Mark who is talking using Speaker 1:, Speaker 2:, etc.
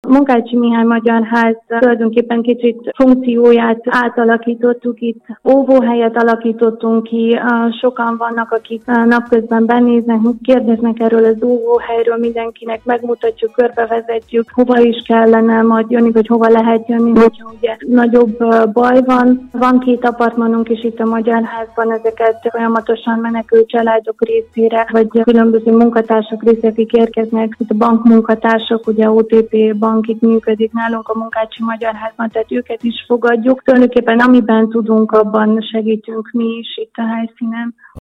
Speaker 1: Munkácsi Mihály Magyar Ház tulajdonképpen kicsit funkcióját átalakítottuk, itt óvóhelyet alakítottunk ki, sokan vannak, akik napközben benéznek, kérdeznek erről az óvóhelyről, mindenkinek megmutatjuk, körbevezetjük, hova is kellene majd jönni, vagy hova lehet jönni, hogyha ugye nagyobb baj van. Van 2 apartmanunk is itt a Magyar Házban, ezeket folyamatosan menekült családok részére, vagy különböző munkatársak részére, akik érkeznek, itt a bankmunkatársak, ugye OTP bank itt működik nálunk a Munkácsi Magyar Házban, tehát őket is fogadjuk. Tulajdonképpen amiben tudunk, abban segítünk mi is itt a helyszínen.